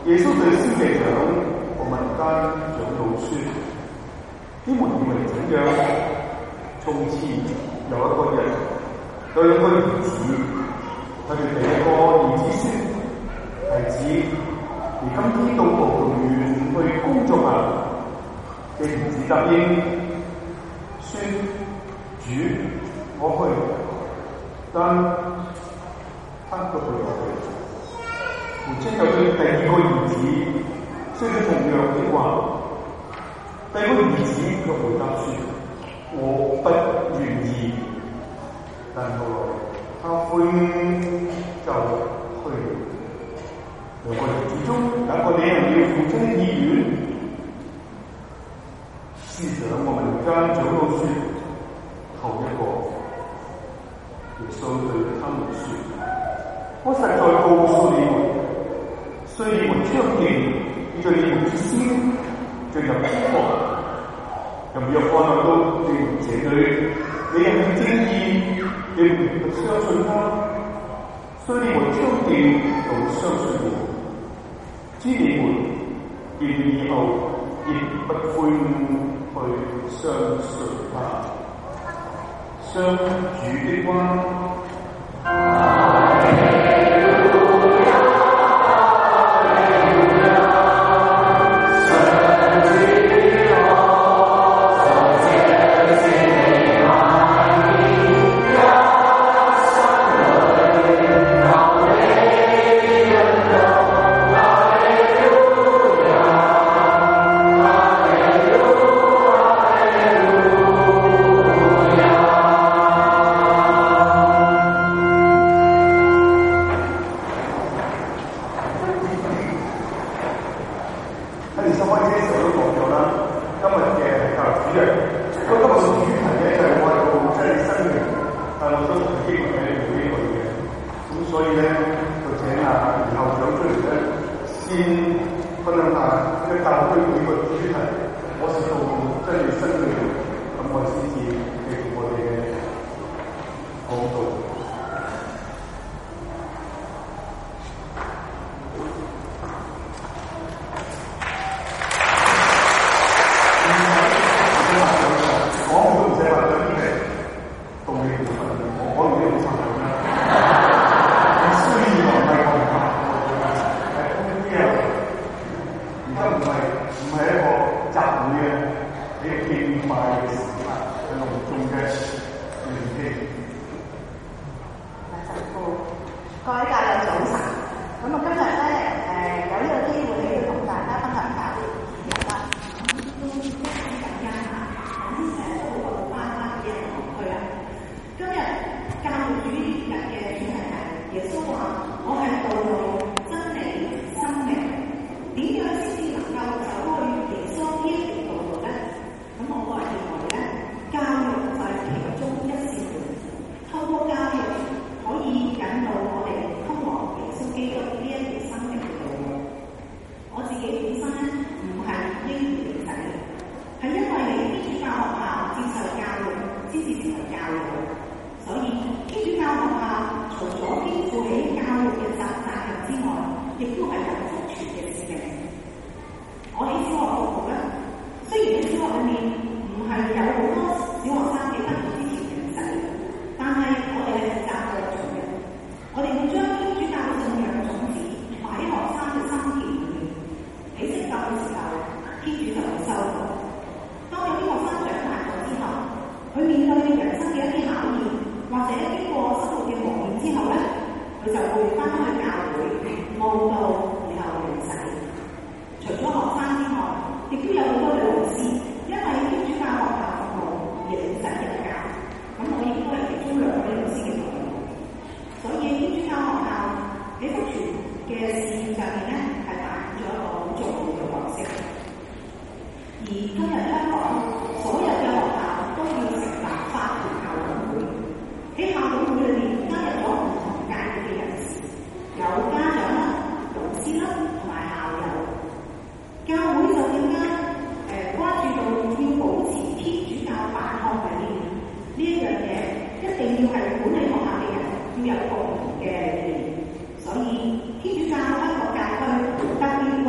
耶穌對司祭長和民間長老說：你們以為怎樣？從前有一個人有兩個兒子，他對第一個兒子說：孩子，你今天到葡萄園去工作吧。嘅兒子答應說：主，我去。但他不去我去。父親又對第二個兒子說了同樣的話。第二個兒子卻回答說：我不願意。但後來他悔就去了。兩個兒子中有一個履行了父親的意願。司長和民間長老說：後一個。耶穌對他們說：我實在告訴你們，雖你們倡議在你們之先進入天國，若放落到你們這裏，你人的正義，你們不相信他，雖你們倡議就相信我，知你們見以後亦不悔去相信他。相主的話。 有共同嘅理念，所以天主教香港教區特別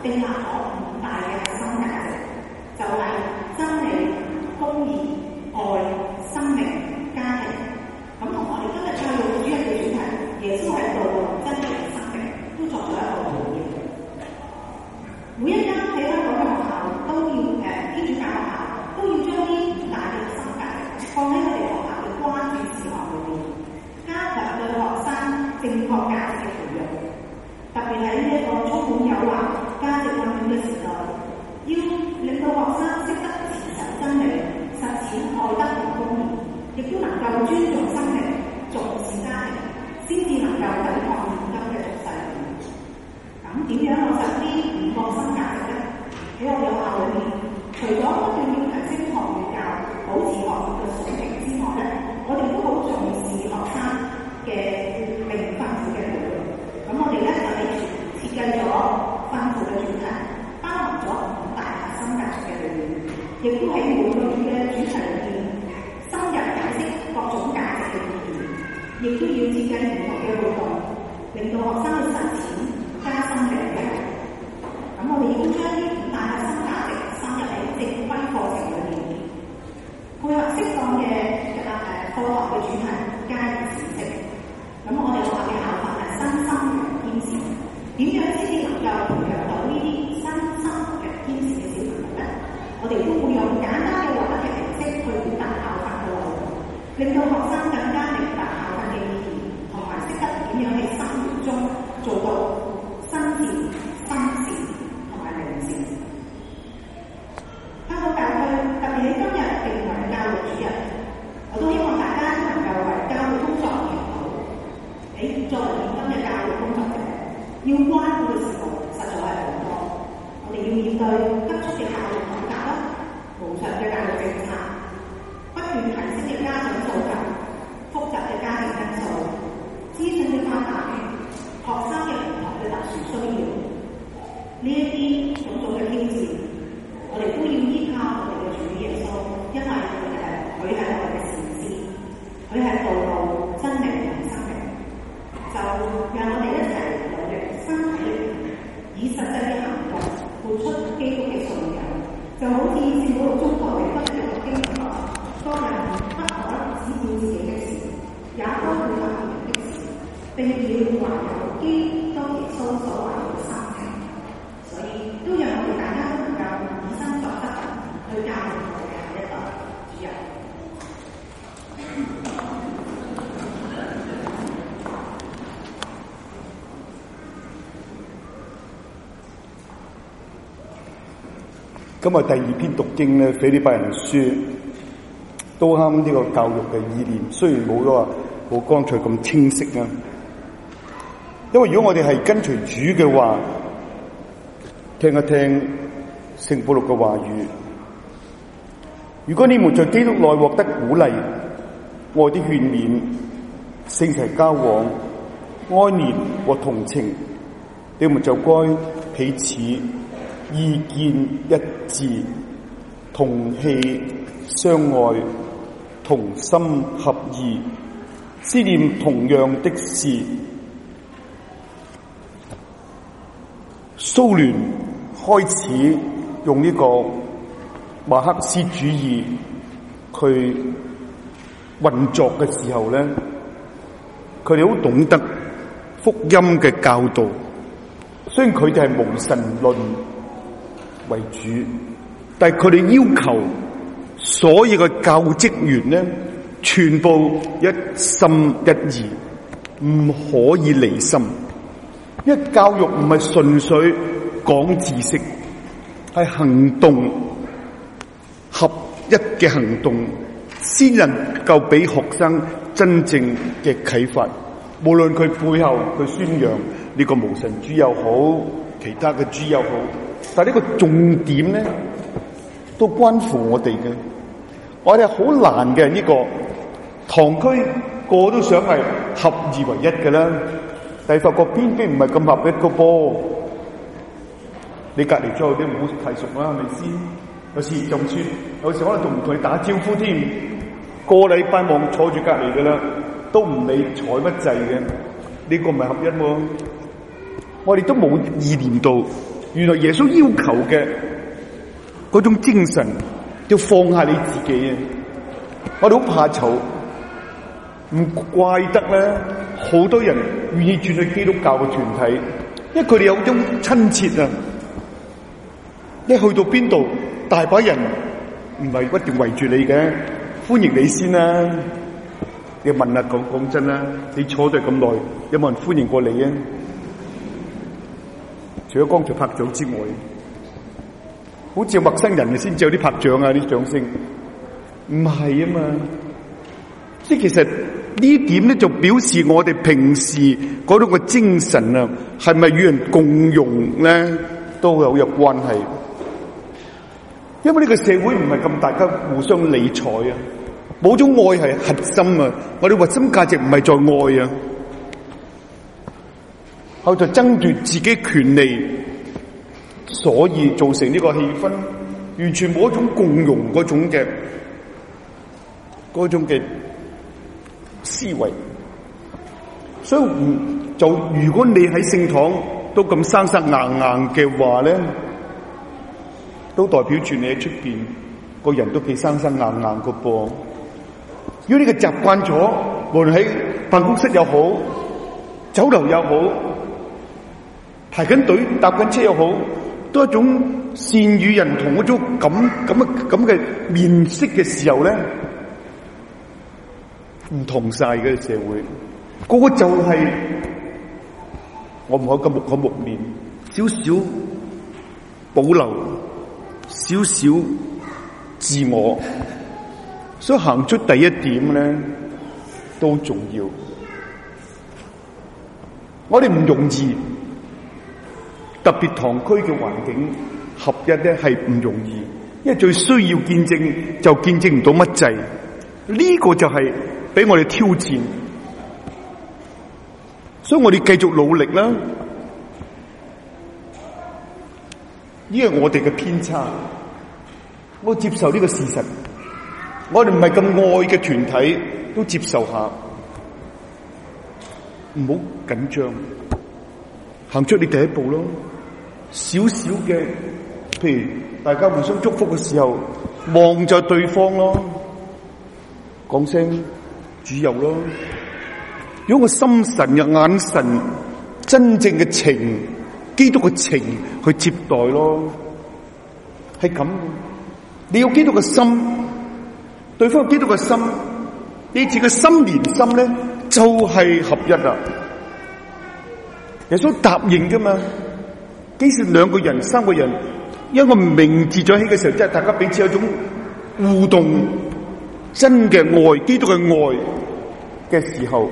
訂立咗5大嘅核心價值，就係真理、公義、愛、生命、家庭。咁同我哋今日教育主日嘅主題，耶穌係道路、真理、生命，都作咗一個回應。每一間喺香港嘅學校都要天主教學校都要將呢5大嘅核心價值放喺佢哋學校嘅關注事項裏面，加強對學生正確價值嘅培養。特別喺呢一個充滿誘惑、價值混亂嘅時代，要令到學生識得持守真理、實踐愛德同公義，亦都能夠尊重生命、重視家庭，先至能夠抵抗現今嘅俗世亂。咁點樣落實呢5個核心價值呢？喺我哋學校裏面，除咗不斷要提升學與教、保持學業嘅水平之外呢，我哋都好重視學生嘅靈訓輔嘅培養。咁我哋咧就係設計咗訓輔嘅主題，包含咗5大核心價值嘅理念，亦都喺每個月嘅主題裏面深入解釋各種價值嘅意義，亦都要設計唔同嘅活動，令到學生去實踐加深理解。咁我哋亦都將呢5大核心價值滲入喺正規課程裏面，配合適當嘅課學嘅主題加以闡釋。咁我哋學校嘅校訓係身心良堅持，點樣先至能夠培養到呢啲身心良堅持嘅小朋友呢？我哋都會用簡單嘅獲得嘅形式去表達校訓嘅內容，令到學生更加明白校訓嘅意義，同埋識得點樣喺生活中做到身善、心善同埋良善。香港教區特別喺今日定為教育主日，我都希望大家能夠為教育工作祈禱。作為現今嘅教育工作者，要關顧嘅事務實在係好多。我哋要面對急速嘅教育改革啦，無常嘅教育政策，不斷提升嘅家長訴求，複雜嘅家庭因素，資訊嘅發達，學生嘅唔同嘅特殊需要，呢一啲種種嘅挑戰，我哋都要依靠我哋嘅主耶穌，因為佢係我哋嘅善師，佢係道路、真理同生命。就讓我哋一齊努力身體力行，以實際嘅行動活出基督嘅信仰。就好似聖保祿宗徒嘅不斷嘅經歷，當人不可只顧自己的事，也當顧別人的事，並要還有基督耶穌所懷嘅心情。所以都讓我哋大家都能夠以身作則，去教育我哋嘅下一代主日。 今日第2篇讀經咧，腓立比人書都啱呢個教育嘅意念，雖然冇剛才咁清晰啊。因為如果我哋係跟隨主嘅話，聽一聽聖保祿嘅話語。如果你們在基督內獲得鼓勵、愛的勸勉、聖齊交往、愛憐和同情，你們就該彼此意見一致，同氣相愛，同心合意，思念同樣的事。蘇聯開始用呢個馬克思主義去運作嘅時候咧，佢哋好懂得福音嘅教導。雖然佢哋係無神論為主，但係佢哋要求所有嘅教職員咧，全部一心一意，唔可以離心。因為教育唔係純粹講知識，係行動合一嘅行動，先能夠俾學生真正嘅啟發。無論佢背後佢宣揚呢個無神主又好，其他嘅主又好，但係呢個重點咧，都關乎我哋嘅。我哋好難嘅呢個堂區個都想係合二為一嘅啦，但係發覺偏偏唔係咁合一個噃。你隔離咗啲唔好太熟啦，係咪先？有時就算，有時可能仲唔同你打招呼添。個禮拜望坐住隔離嘅啦，都唔理睬乜滯嘅。呢個唔係合一喎。我哋都冇意念到原來耶穌要求嘅嗰種精神，要放下你自己啊！我哋好怕醜，唔怪得咧，好多人願意轉去基督教嘅團體，因為佢哋有種親切啊！一去到邊度，大把人唔係一定圍住你嘅，歡迎你先啦。你問下講真啦，你坐咗咁耐，有冇人歡迎過你啊？除咗剛才拍掌之外，好似陌生人先至有啲拍掌啊，啲掌聲，唔係啊嘛。即係其實呢點咧，就表示我哋平時嗰種嘅精神啊，係咪與人共融咧，都有關係。因為呢個社會唔係咁大家互相理睬啊，冇種愛係核心啊，我哋核心價值唔係在愛啊，後就爭奪自己權利，所以造成呢個氣氛，完全冇一種共融嗰種嘅思維。所以就如果你喺聖堂都咁生生硬硬嘅話咧，都代表住你喺出邊個人都幾生生硬硬個噃。如果你嘅習慣咗，無論喺辦公室又好，酒樓又好，排緊隊搭緊車又好，都係一種善與人同嗰種咁嘅面色嘅時候咧，唔同晒嘅社會，個個就係我唔可以咁木口木面，少少保留，少少自我，所以行出第一點咧都重要。我哋唔容易，特別堂區嘅環境合一咧係唔容易，因為最需要見證就見證唔到乜滯，呢個就係俾我哋挑戰，所以我哋繼續努力啦。呢個我哋嘅偏差，我接受呢個事實。我哋唔係咁愛嘅團體都接受下，唔好緊張，行出你第一步咯。少少嘅，譬如大家互相祝福嘅時候，望着對方咯，講聲主佑咯。如果個心神嘅眼神，真正嘅情，基督嘅情去接待咯，係咁。你有基督嘅心，對方有基督嘅心，你自己嘅心連心咧，就係合一啦。耶穌答應噶嘛？幾時兩個人、三個人，因為名字在起嘅時候，即係大家彼此有種互動，真嘅愛，基督嘅愛嘅時候，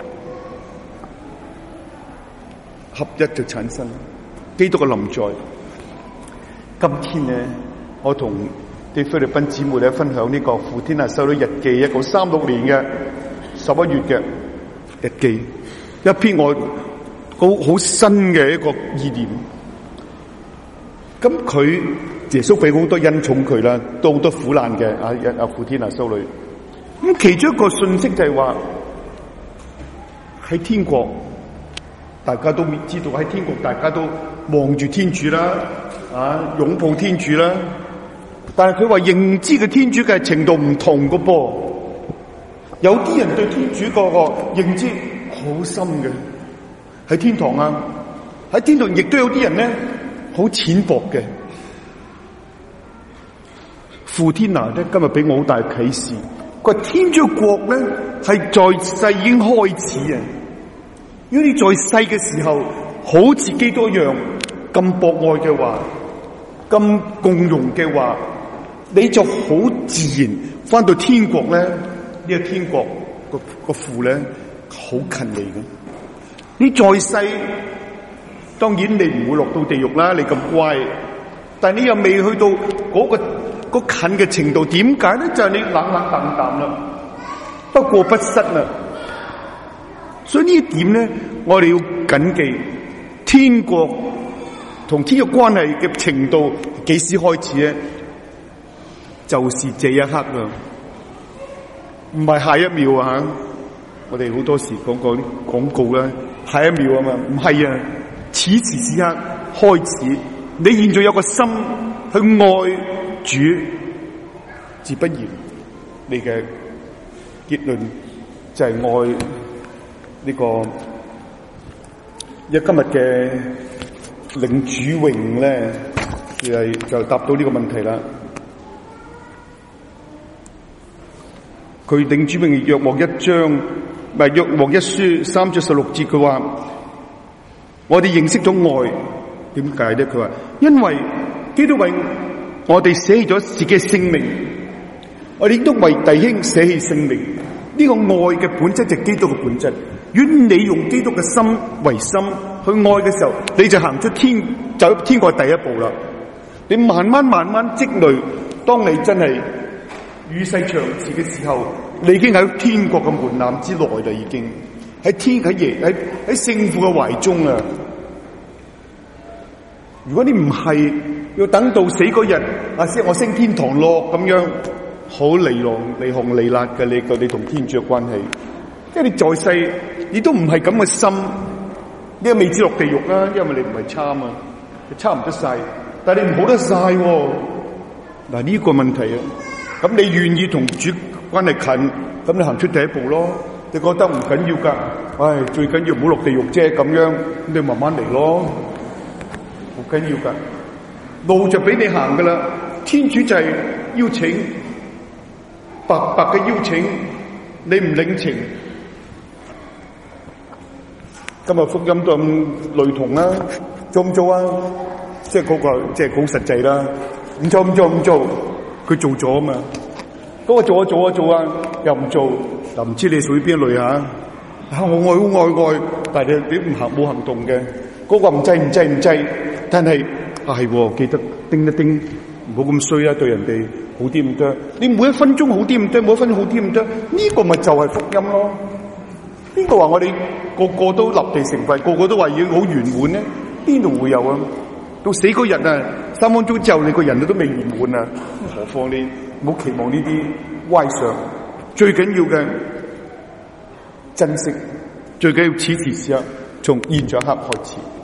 合一就產生，基督嘅臨在。今天咧，我同啲菲律賓姊妹咧分享呢個傅天娜修女日記，1936年嘅11月嘅日記，一篇我好新嘅一個意念。咁佢耶穌俾好多恩寵佢啦，都好多苦難嘅阿傅天娜修女。咁其中一個信息就係話喺天國，大家都知道喺天國，大家都望住天主啦，擁抱天主啦。但係佢話認知嘅天主嘅程度唔同㗎噃，有啲人對天主個認知好深嘅，喺天堂啊，喺天堂亦都有啲人咧好淺薄嘅。傅天娜咧今日俾我好大啟示，佢話天主國咧係在世已經開始啊！如果你在世嘅時候好似基督一樣咁博愛嘅話，咁共融嘅話，你就好自然翻到天國咧，呢個天國個父咧好近你嘅。你在世當然你唔會落到地獄啦，你咁乖，但係你又未去到嗰近嘅程度，點解咧？就係你冷冷淡淡啦，不過不失啦。所以呢一點咧，我哋要謹記，天國同天國關係嘅程度幾時開始咧？就是這一刻啊，唔係下一秒啊！我哋好多時講過啲廣告啦，下一秒啊嘛，唔係啊，此時此刻開始， 你現在有個心去愛主，自不然你嘅結論就係愛呢個。今日嘅領主榮咧，就答到呢個問題啦。佢領主榮約莫1章，唔係約莫1書3章16節，佢話：我哋認識咗愛，點解咧？佢話因為基督為我哋捨棄咗自己嘅性命，我哋亦都為弟兄捨棄性命。呢個愛嘅本質就係基督嘅本質。如果你用基督嘅心為心去愛嘅時候，你就行出天，走天國第一步啦。你慢慢積累，當你真係與世長辭嘅時候，你已經喺天國嘅門檻之內啦，已經喺聖父嘅懷中啊！如果你唔係要等到死嗰日，我升天堂咯咁樣，好離行離辣嘅你同天主嘅關係。因為你在世，你都唔係咁嘅心，你未至落地獄啦，因為你唔係差嘛，你差唔得晒，但係你唔好得晒喎。嗱呢個問題啊，咁你願意同主關係近，咁你行出第一步咯。你覺得唔緊要噶，最緊要唔好落地獄啫，咁樣你慢慢嚟咯，好緊要噶，路就俾你行噶啦。天主就係邀請，白白嘅邀請，你唔領情。今日福音都咁類同啦，做唔做啊？即係嗰個即係好實際啦。唔做，佢做咗啊嘛。嗰個做啊，又唔做，又唔知你屬於邊一類啊？我愛，但係你冇行動嘅。嗰個唔制，但係係記得叮一叮，唔好咁衰啊，對人哋好啲唔得。你每一分鐘好啲唔得，每一分鐘好啲唔得，呢個咪就係福音咯。邊個話我哋個個都立地成佛，個個都話要好圓滿咧？邊度會有啊？到死嗰日啊，3分鐘之後你個人都未圓滿啊，何況你唔好期望呢啲歪想。最緊要嘅珍惜，最緊要此時此刻，從現在刻開始。